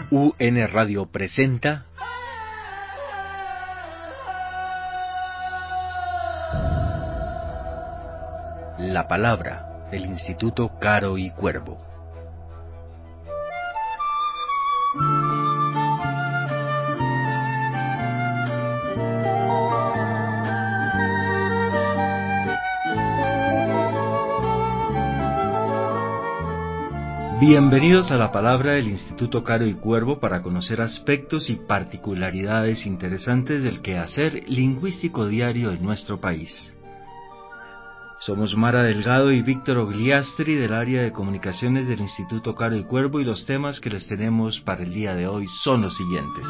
UN Radio presenta La Palabra del Instituto Caro y Cuervo. Bienvenidos a La Palabra del Instituto Caro y Cuervo para conocer aspectos y particularidades interesantes del quehacer lingüístico diario en nuestro país. Somos Mara Delgado y Víctor Ogliastri del área de comunicaciones del Instituto Caro y Cuervo, y los temas que les tenemos para el día de hoy son los siguientes.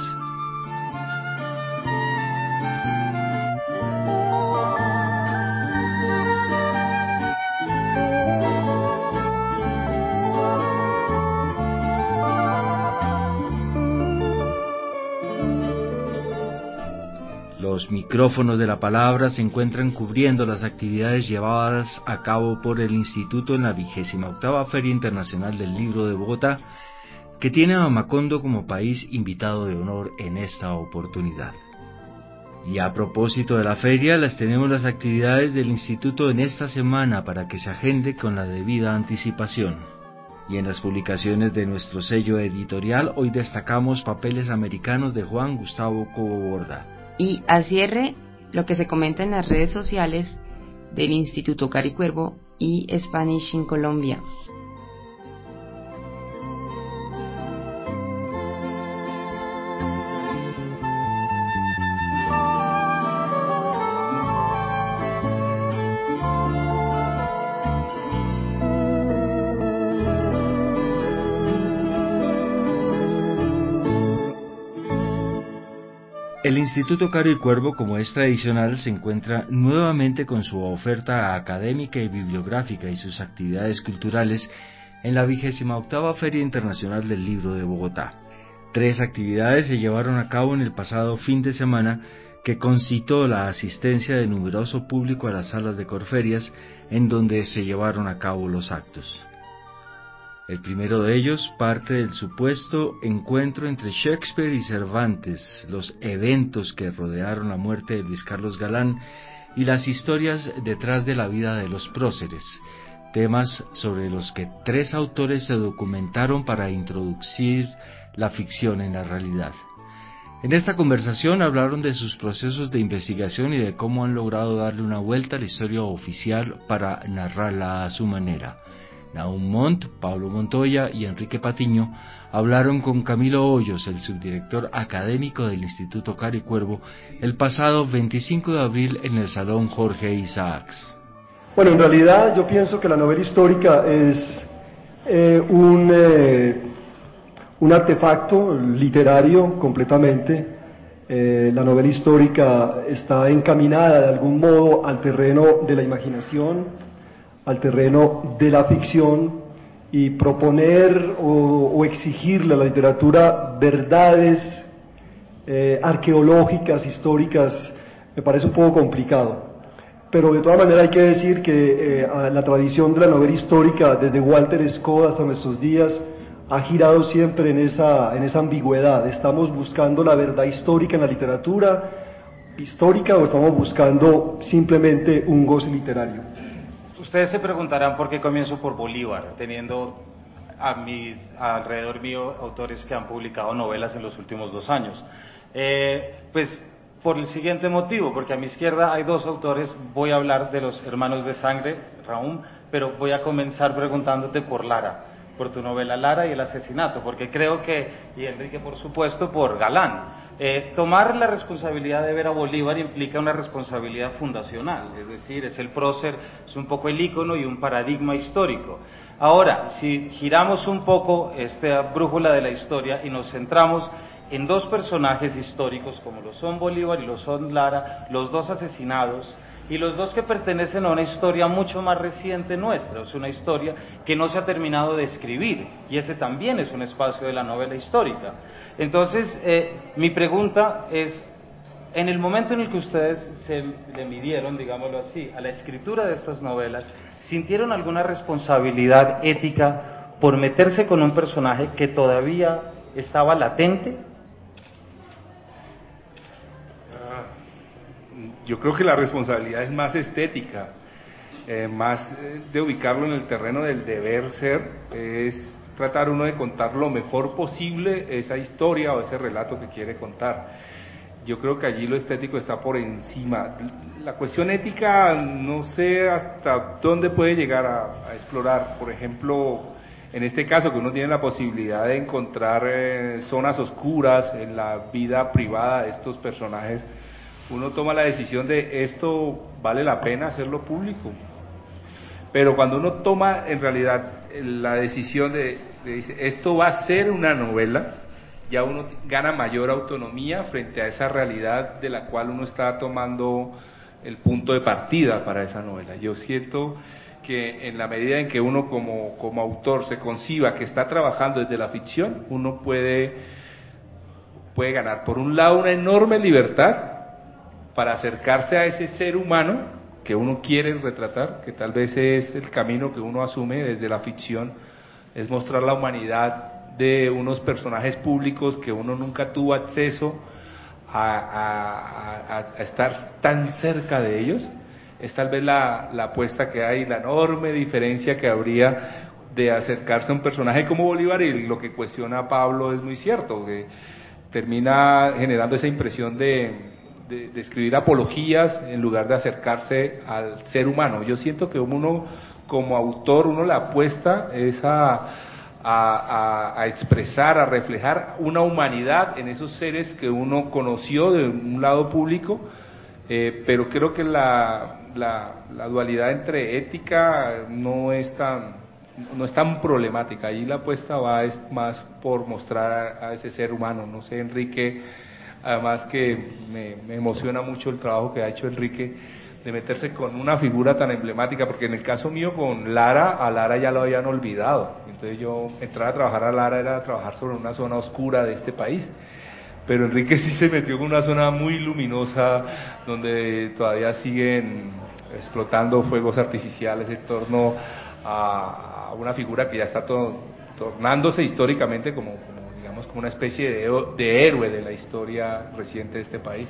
Los micrófonos de La Palabra se encuentran cubriendo las actividades llevadas a cabo por el Instituto en la 28ª Feria Internacional del Libro de Bogotá, que tiene a Macondo como país invitado de honor en esta oportunidad. Y a propósito de la feria, les tenemos las actividades del Instituto en esta semana para que se agende con la debida anticipación. Y en las publicaciones de nuestro sello editorial, hoy destacamos Papeles Americanos de Juan Gustavo Cobo Borda. Y a cierre, lo que se comenta en las redes sociales del Instituto Caro y Cuervo y Spanish in Colombia. El Instituto Caro y Cuervo, como es tradicional, se encuentra nuevamente con su oferta académica y bibliográfica y sus actividades culturales en la 28ª Feria Internacional del Libro de Bogotá. 3 actividades se llevaron a cabo en el pasado fin de semana, que concitó la asistencia de numeroso público a las salas de Corferias, en donde se llevaron a cabo los actos. El primero de ellos parte del supuesto encuentro entre Shakespeare y Cervantes, los eventos que rodearon la muerte de Luis Carlos Galán y las historias detrás de la vida de los próceres, temas sobre los que 3 autores se documentaron para introducir la ficción en la realidad. En esta conversación hablaron de sus procesos de investigación y de cómo han logrado darle una vuelta a la historia oficial para narrarla a su manera. Nahum Montt, Pablo Montoya y Enrique Patiño hablaron con Camilo Hoyos, el subdirector académico del Instituto Caro y Cuervo, el pasado 25 de abril en el Salón Jorge Isaacs. Bueno, en realidad yo pienso que la novela histórica es un artefacto literario completamente. La novela histórica está encaminada de algún modo al terreno de la imaginación, al terreno de la ficción, y proponer o exigirle a la literatura verdades arqueológicas, históricas, me parece un poco complicado. Pero de todas maneras hay que decir que la tradición de la novela histórica, desde Walter Scott hasta nuestros días, ha girado siempre en esa ambigüedad. ¿Estamos buscando la verdad histórica en la literatura histórica o estamos buscando simplemente un goce literario? Ustedes se preguntarán por qué comienzo por Bolívar, teniendo alrededor mío autores que han publicado novelas en los últimos 2 años. Pues por el siguiente motivo, porque a mi izquierda hay 2 autores. Voy a hablar de los hermanos de sangre, Raúl, pero voy a comenzar preguntándote por Lara, por tu novela Lara y el asesinato, porque creo que, y Enrique por supuesto, por Galán. Tomar la responsabilidad de ver a Bolívar implica una responsabilidad fundacional, es decir, es el prócer, es un poco el ícono y un paradigma histórico. Ahora, si giramos un poco esta brújula de la historia y nos centramos en 2 personajes históricos como lo son Bolívar y lo son Lara, los 2 asesinados, y los 2 que pertenecen a una historia mucho más reciente nuestra, es una historia que no se ha terminado de escribir, y ese también es un espacio de la novela histórica. Entonces, mi pregunta es, en el momento en el que ustedes se le midieron, digámoslo así, a la escritura de estas novelas, ¿sintieron alguna responsabilidad ética por meterse con un personaje que todavía estaba latente? Yo creo que la responsabilidad es más estética, más de ubicarlo en el terreno del deber ser, es tratar uno de contar lo mejor posible esa historia o ese relato que quiere contar. Yo creo que allí lo estético está por encima. La cuestión ética no sé hasta dónde puede llegar a explorar. Por ejemplo, en este caso que uno tiene la posibilidad de encontrar zonas oscuras en la vida privada de estos personajes, uno toma la decisión de esto vale la pena hacerlo público. Pero cuando uno toma en realidad la decisión de esto va a ser una novela, ya uno gana mayor autonomía frente a esa realidad de la cual uno está tomando el punto de partida para esa novela. Yo siento que en la medida en que uno como autor se conciba que está trabajando desde la ficción, uno puede ganar por un lado una enorme libertad para acercarse a ese ser humano que uno quiere retratar, que tal vez es el camino que uno asume desde la ficción, es mostrar la humanidad de unos personajes públicos que uno nunca tuvo acceso a estar tan cerca de ellos. Es tal vez la apuesta que hay, la enorme diferencia que habría de acercarse a un personaje como Bolívar, y lo que cuestiona Pablo es muy cierto, que termina generando esa impresión de escribir apologías en lugar de acercarse al ser humano. Yo siento que uno como autor, uno la apuesta es a expresar, a reflejar una humanidad en esos seres que uno conoció de un lado público, pero creo que la dualidad entre ética no es tan problemática. Ahí la apuesta es más por mostrar a ese ser humano. No sé, Enrique, además que me emociona mucho el trabajo que ha hecho Enrique de meterse con una figura tan emblemática, porque en el caso mío con Lara, a Lara ya lo habían olvidado. Entonces yo entrar a trabajar a Lara era trabajar sobre una zona oscura de este país. Pero Enrique sí se metió con una zona muy luminosa, donde todavía siguen explotando fuegos artificiales en torno a una figura que ya está tornándose históricamente como una especie de héroe de la historia reciente de este país.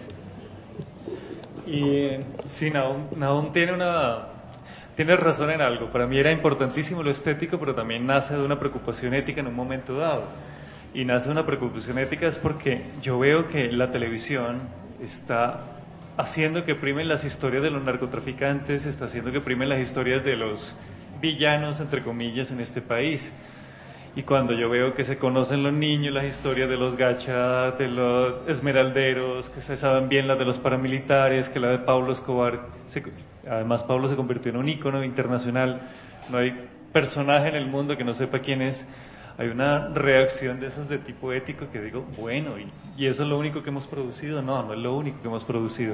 Y sí, Nahum tiene razón en algo. Para mí era importantísimo lo estético, pero también nace de una preocupación ética en un momento dado. Y nace de una preocupación ética es porque yo veo que la televisión está haciendo que primen las historias de los narcotraficantes, está haciendo que primen las historias de los villanos, entre comillas, en este país. Y cuando yo veo que se conocen los niños, las historias de los gachas, de los esmeralderos, que se saben bien las de los paramilitares, que la de Pablo Escobar, además Pablo se convirtió en un ícono internacional, no hay personaje en el mundo que no sepa quién es, hay una reacción de esas de tipo ético que digo, bueno, ¿y eso es lo único que hemos producido? No, no es lo único que hemos producido.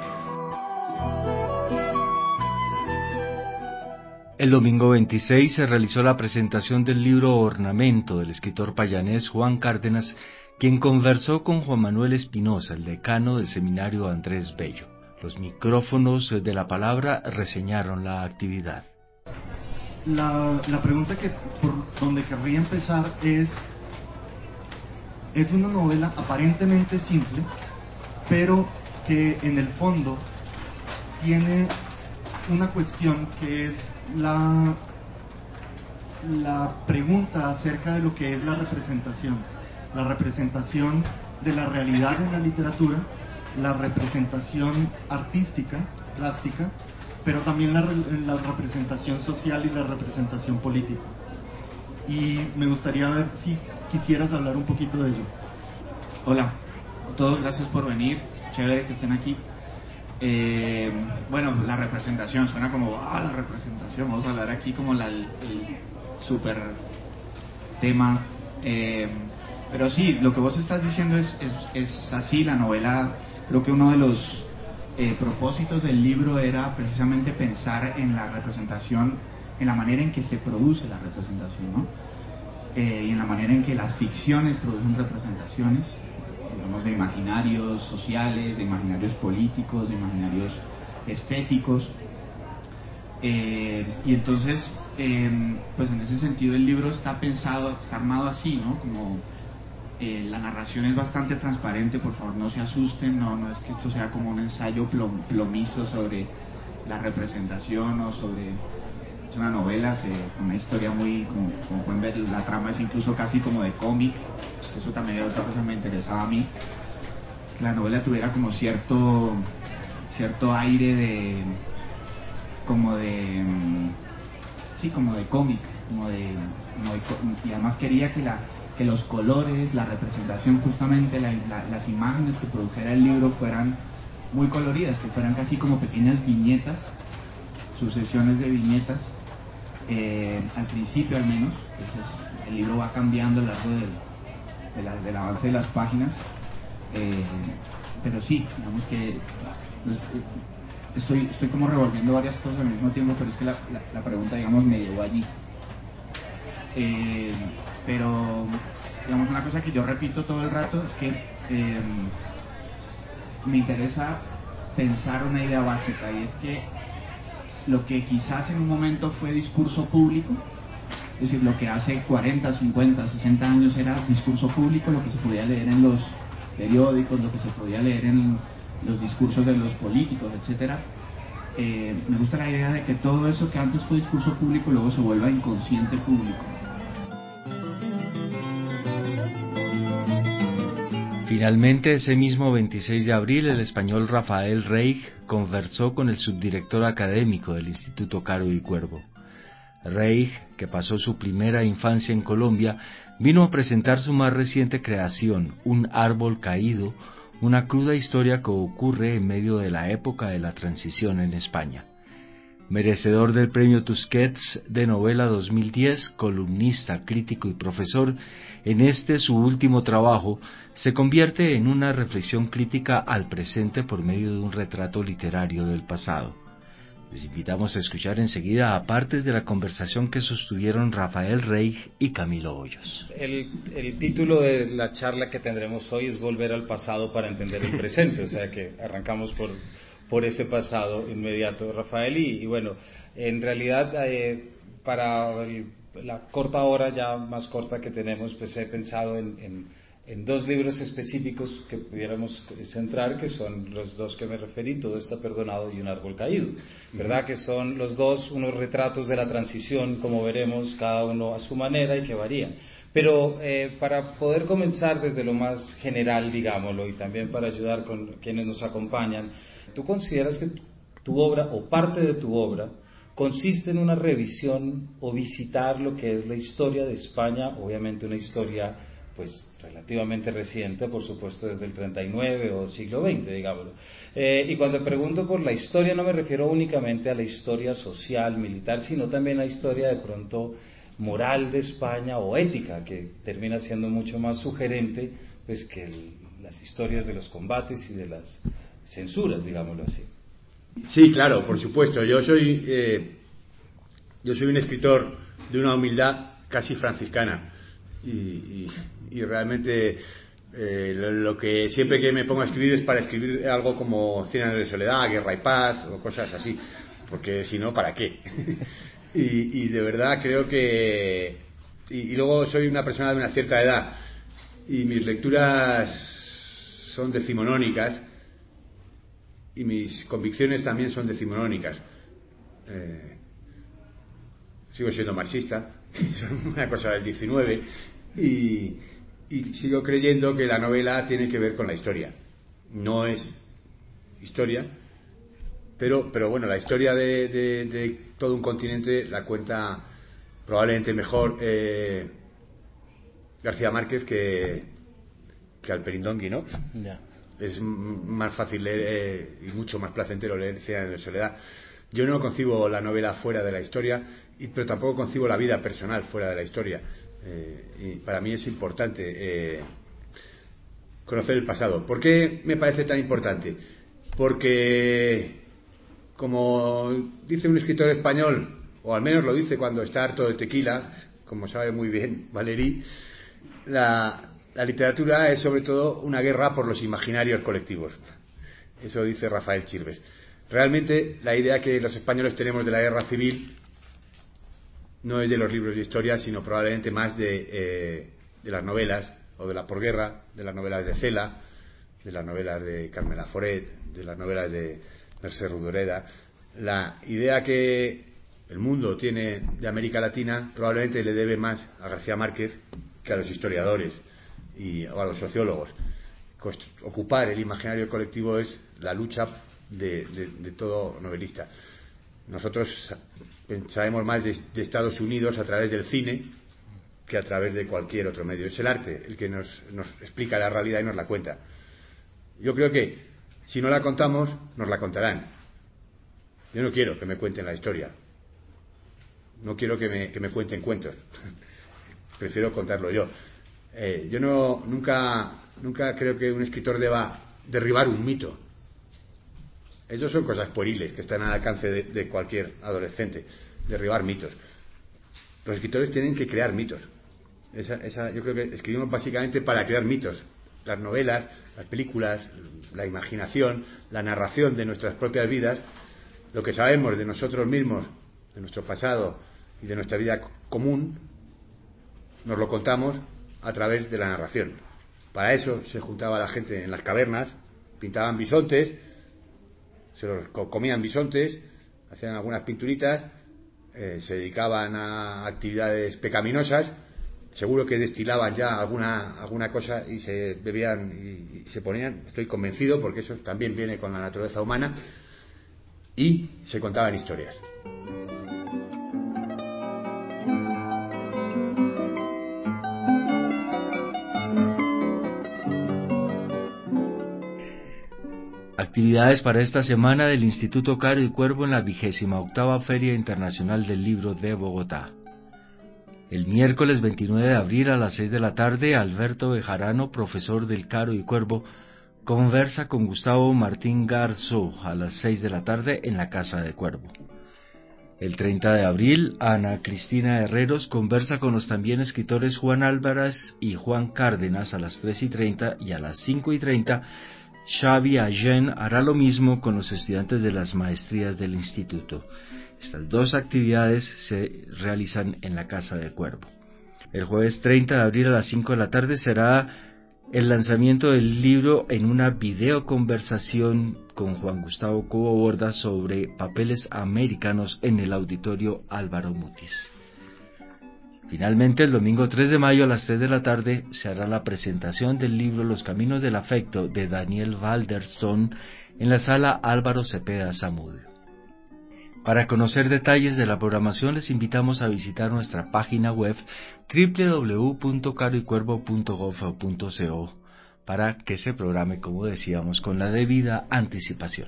El domingo 26 se realizó la presentación del libro Ornamento del escritor payanés Juan Cárdenas, quien conversó con Juan Manuel Espinosa, el decano del seminario Andrés Bello. Los micrófonos de la palabra reseñaron la actividad. La pregunta que por donde querría empezar es una novela aparentemente simple, pero que en el fondo tiene una cuestión que es la pregunta acerca de lo que es la representación de la realidad en la literatura, la representación artística, plástica, pero también la representación social y la representación política. Y me gustaría ver si quisieras hablar un poquito de ello. Hola a todos, gracias por venir, chévere que estén aquí. Bueno, la representación suena como la representación, vamos a hablar aquí como el super tema, pero sí, lo que vos estás diciendo es así. La novela, creo que uno de los propósitos del libro era precisamente pensar en la representación, en la manera en que se produce la representación, ¿no? Y en la manera en que las ficciones producen representaciones, digamos, de imaginarios sociales, de imaginarios políticos, de imaginarios estéticos. Y entonces, pues en ese sentido el libro está pensado, está armado así, ¿no? Como La narración es bastante transparente, por favor no se asusten, no es que esto sea como un ensayo plomizo sobre la representación o sobre... Es una novela, una historia muy, como pueden ver, la trama es incluso casi como de cómic. Eso también era otra cosa que me interesaba a mí, que la novela tuviera como cierto aire de cómic, y además quería que los colores, la representación, justamente las imágenes que produjera el libro fueran muy coloridas, que fueran casi como pequeñas viñetas, sucesiones de viñetas, al principio al menos. Entonces, el libro va cambiando a lo largo del avance de las páginas, pero sí, digamos que estoy como revolviendo varias cosas al mismo tiempo, pero es que la pregunta, digamos, me llevó allí. Pero, digamos, una cosa que yo repito todo el rato es que me interesa pensar una idea básica, y es que lo que quizás en un momento fue discurso público, es decir, lo que hace 40, 50, 60 años era discurso público, lo que se podía leer en los periódicos, lo que se podía leer en los discursos de los políticos, etcétera. Me gusta la idea de que todo eso que antes fue discurso público luego se vuelva inconsciente público. Finalmente, ese mismo 26 de abril, el español Rafael Reig conversó con el subdirector académico del Instituto Caro y Cuervo. Reig, que pasó su primera infancia en Colombia, vino a presentar su más reciente creación, Un árbol caído, una cruda historia que ocurre en medio de la época de la transición en España. Merecedor del Premio Tusquets de Novela 2010, columnista, crítico y profesor, en este su último trabajo se convierte en una reflexión crítica al presente por medio de un retrato literario del pasado. Les invitamos a escuchar enseguida a partes de la conversación que sostuvieron Rafael Reig y Camilo Hoyos. El título de la charla que tendremos hoy es Volver al pasado para entender el presente, o sea que arrancamos por ese pasado inmediato, Rafael, y bueno, en realidad para la corta hora, ya más corta que tenemos, pues he pensado en dos libros específicos que pudiéramos centrar, que son los dos que me referí, Todo está perdonado y Un árbol caído, ¿verdad? Que son los dos unos retratos de la transición, como veremos, cada uno a su manera y que varían. Pero para poder comenzar desde lo más general, digámoslo, y también para ayudar con quienes nos acompañan, ¿tú consideras que tu obra o parte de tu obra consiste en una revisión o visitar lo que es la historia de España, obviamente una historia pues relativamente reciente, por supuesto desde el 39 o siglo XX, digámoslo? Y cuando pregunto por la historia no me refiero únicamente a la historia social, militar, sino también a la historia de pronto moral de España o ética, que termina siendo mucho más sugerente pues que las historias de los combates y de las censuras, digámoslo así. Sí, claro, por supuesto. Yo soy un escritor de una humildad casi franciscana y realmente lo que siempre que me pongo a escribir es para escribir algo como 100 años de soledad, Guerra y Paz o cosas así, porque si no, ¿para qué? y de verdad creo que y luego soy una persona de una cierta edad y mis lecturas son decimonónicas y mis convicciones también son decimonónicas. Sigo siendo marxista, una cosa del 19, y sigo creyendo que la novela tiene que ver con la historia. No es historia, pero bueno, la historia de todo un continente la cuenta probablemente mejor García Márquez que Alperindongui, ¿no? Ya. Es más fácil leer y mucho más placentero leer 100 años de soledad. Yo no concibo la novela fuera de la historia, pero tampoco concibo la vida personal fuera de la historia. Y para mí es importante conocer el pasado. ¿Por qué me parece tan importante? Porque, como dice un escritor español, o al menos lo dice cuando está harto de tequila, como sabe muy bien Valéry, la literatura es sobre todo una guerra por los imaginarios colectivos. Eso dice Rafael Chirves. Realmente la idea que los españoles tenemos de la guerra civil no es de los libros de historia, sino probablemente más de las novelas o de la posguerra, de las novelas de Cela, de las novelas de Carmen Laforet, de las novelas de Mercè Rodoreda. La idea que el mundo tiene de América Latina probablemente le debe más a García Márquez que a los historiadores o a los sociólogos. Ocupar el imaginario colectivo es la lucha de todo novelista. Nosotros sabemos más de Estados Unidos a través del cine que a través de cualquier otro medio. Es el arte el que nos explica la realidad y nos la cuenta. Yo creo que si no la contamos, nos la contarán. Yo no quiero que me cuenten la historia. No quiero que me cuenten cuentos. Prefiero contarlo yo. Yo nunca creo que un escritor deba derribar un mito. Esas son cosas pueriles que están al alcance de cualquier adolescente. Derribar mitos. Los escritores tienen que crear mitos. Yo creo que escribimos básicamente para crear mitos. Las novelas, las películas, la imaginación, la narración de nuestras propias vidas, lo que sabemos de nosotros mismos, de nuestro pasado y de nuestra vida común, nos lo contamos a través de la narración. Para eso se juntaba la gente en las cavernas, pintaban bisontes, se los comían bisontes, hacían algunas pinturitas, se dedicaban a actividades pecaminosas, seguro que destilaban ya alguna cosa y se bebían y se ponían, estoy convencido, porque eso también viene con la naturaleza humana, y se contaban historias. Actividades para esta semana del Instituto Caro y Cuervo en la 28ª Feria Internacional del Libro de Bogotá. El miércoles 29 de abril a las 6 de la tarde, Alberto Bejarano, profesor del Caro y Cuervo, conversa con Gustavo Martín Garzó a las 6 de la tarde en la Casa de Cuervo. El 30 de abril, Ana Cristina Herreros conversa con los también escritores Juan Álvarez y Juan Cárdenas a las 3:30 y a las 5:30, Xavi Allen hará lo mismo con los estudiantes de las maestrías del instituto. Estas dos actividades se realizan en la Casa de Cuervo. El jueves 30 de abril a las 5 de la tarde será el lanzamiento del libro en una videoconversación con Juan Gustavo Cobo Borda sobre papeles americanos en el Auditorio Álvaro Mutis. Finalmente, el domingo 3 de mayo a las 3 de la tarde se hará la presentación del libro Los Caminos del Afecto de Daniel Walderson en la Sala Álvaro Cepeda Zamudio. Para conocer detalles de la programación les invitamos a visitar nuestra página web www.caroycuervo.gov.co para que se programe, como decíamos, con la debida anticipación.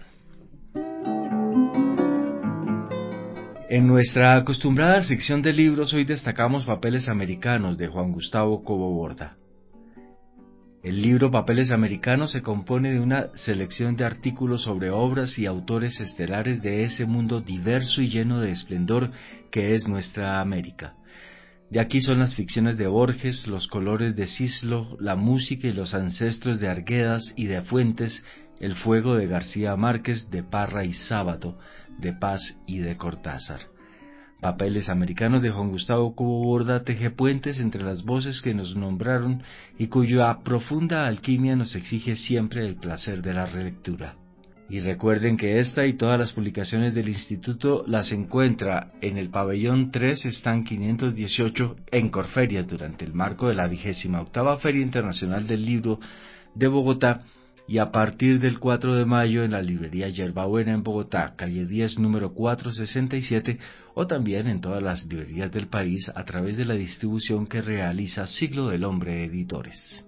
En nuestra acostumbrada sección de libros hoy destacamos Papeles Americanos de Juan Gustavo Cobo Borda. El libro Papeles Americanos se compone de una selección de artículos sobre obras y autores estelares de ese mundo diverso y lleno de esplendor que es nuestra América. De aquí son las ficciones de Borges, los colores de Cislo, la música y los ancestros de Arguedas y de Fuentes, el fuego de García Márquez, de Parra y Sábato, de Paz y de Cortázar. Papeles Americanos de Juan Gustavo Cobo Borda teje puentes entre las voces que nos nombraron y cuya profunda alquimia nos exige siempre el placer de la relectura. Y recuerden que esta y todas las publicaciones del Instituto las encuentra en el pabellón 3, stand 518, en Corferias, durante el marco de la 28ª Feria Internacional del Libro de Bogotá, y a partir del 4 de mayo en la librería Yerbabuena en Bogotá, calle 10, número 467, o también en todas las librerías del país a través de la distribución que realiza Siglo del Hombre Editores.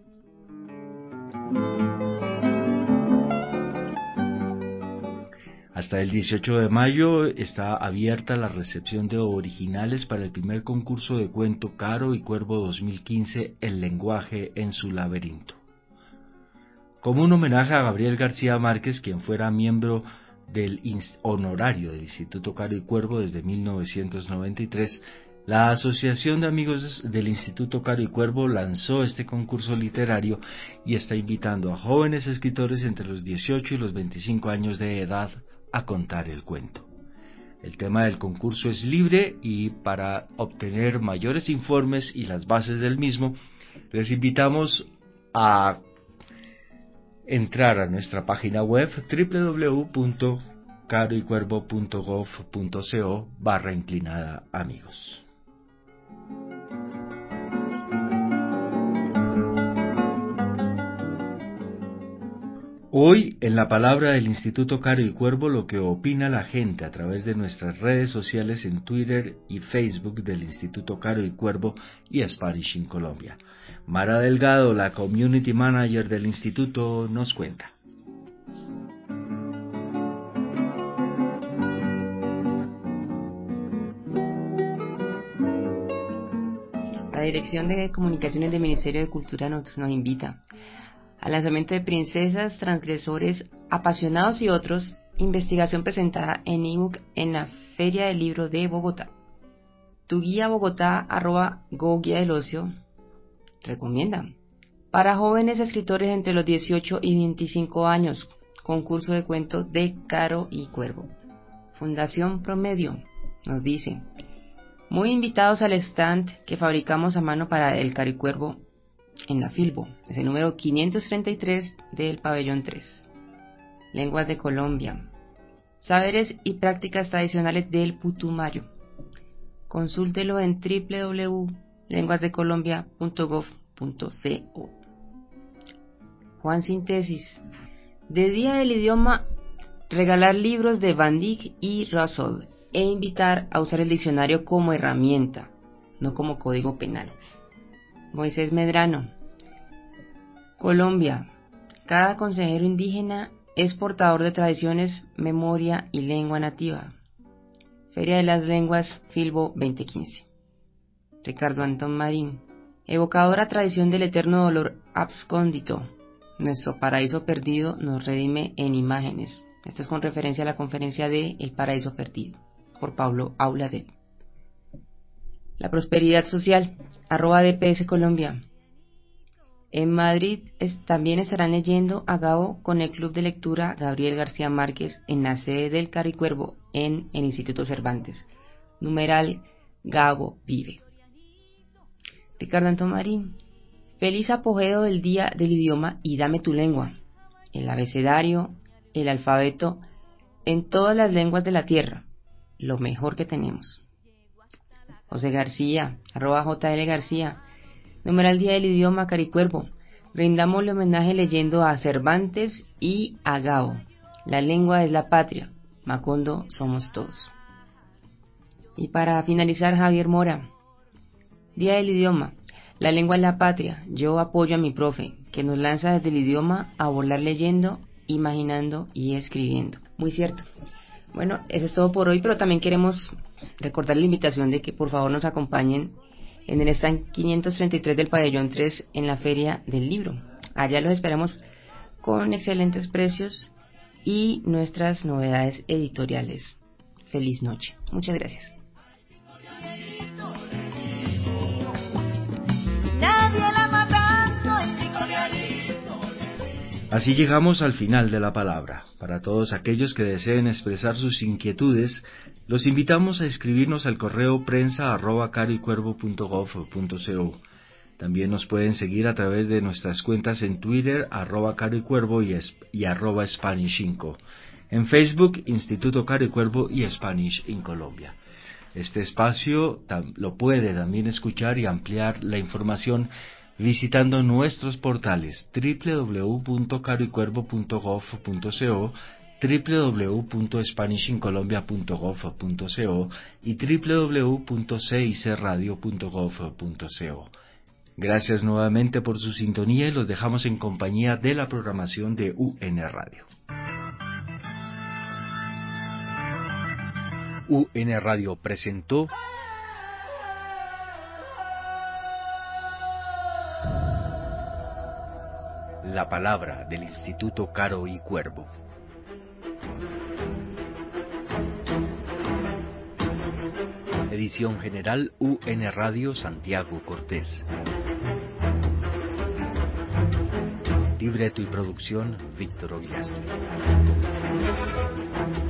Hasta el 18 de mayo está abierta la recepción de originales para el primer concurso de cuento Caro y Cuervo 2015, El lenguaje en su laberinto. Como un homenaje a Gabriel García Márquez, quien fuera miembro del honorario del Instituto Caro y Cuervo desde 1993, la Asociación de Amigos del Instituto Caro y Cuervo lanzó este concurso literario y está invitando a jóvenes escritores entre los 18 y los 25 años de edad a contar el cuento. El tema del concurso es libre y para obtener mayores informes y las bases del mismo, les invitamos a entrar a nuestra página web www.caroycuervo.gov.co/amigos. Hoy, en la palabra del Instituto Caro y Cuervo, lo que opina la gente a través de nuestras redes sociales en Twitter y Facebook del Instituto Caro y Cuervo y Spanish in Colombia. Mara Delgado, la Community Manager del Instituto, nos cuenta. La Dirección de Comunicaciones del Ministerio de Cultura nos invita al lanzamiento de Princesas, Transgresores, Apasionados y otros, investigación presentada en ebook en la Feria del Libro de Bogotá. Tu guía Bogotá @go guía del ocio recomienda para jóvenes escritores entre los 18 y 25 años, concurso de cuentos de Caro y Cuervo. Fundación Promedio nos dice: muy invitados al stand que fabricamos a mano para el Caro y Cuervo en la Filbo, es el número 533 del pabellón 3. Lenguas de Colombia, saberes y prácticas tradicionales del Putumayo. Consúltelo en www.lenguasdecolombia.gov.co. Juan Síntesis, de Día del Idioma, regalar libros de Van Dyck y Russell e invitar a usar el diccionario como herramienta, no como código penal. Moisés Medrano, Colombia, cada consejero indígena es portador de tradiciones, memoria y lengua nativa. Feria de las Lenguas, Filbo 2015. Ricardo Antón Marín, evocadora tradición del eterno dolor abscóndito. Nuestro paraíso perdido nos redime en imágenes. Esto es con referencia a la conferencia de El Paraíso Perdido, por Pablo Auladet. La prosperidad social, @DPS Colombia. En Madrid también estarán leyendo a Gabo con el Club de Lectura Gabriel García Márquez en la sede del Caro y Cuervo en el Instituto Cervantes. Numeral Gabo Vive. Ricardo Antón Marín, feliz apogeo del Día del Idioma y dame tu lengua. El abecedario, el alfabeto, en todas las lenguas de la tierra, lo mejor que tenemos. José García, @JL García, numeral Día del Idioma Caro y Cuervo. Brindámosle homenaje leyendo a Cervantes y a Gabo. La lengua es la patria, Macondo somos todos. Y para finalizar, Javier Mora, Día del Idioma, la lengua es la patria, yo apoyo a mi profe, que nos lanza desde el idioma a volar leyendo, imaginando y escribiendo. Muy cierto. Bueno, eso es todo por hoy, pero también queremos recordar la invitación de que por favor nos acompañen en el stand 533 del pabellón 3 en la Feria del Libro. Allá los esperamos con excelentes precios y nuestras novedades editoriales. Feliz noche. Muchas gracias. Así llegamos al final de la palabra. Para todos aquellos que deseen expresar sus inquietudes, los invitamos a escribirnos al correo prensa@caroycuervo.gov.co. También nos pueden seguir a través de nuestras cuentas en Twitter, @caroycuervo y @Spanish5. En Facebook, Instituto Caro y Cuervo y Spanish in Colombia. Este espacio lo puede también escuchar y ampliar la información visitando nuestros portales www.caroycuervo.gov.co, www.spanishincolombia.gov.co y www.cicradio.gov.co. Gracias nuevamente por su sintonía y los dejamos en compañía de la programación de UN Radio. UN Radio presentó La palabra del Instituto Caro y Cuervo. Edición general UN Radio Santiago Cortés. Libreto y producción Víctor Ogliastri.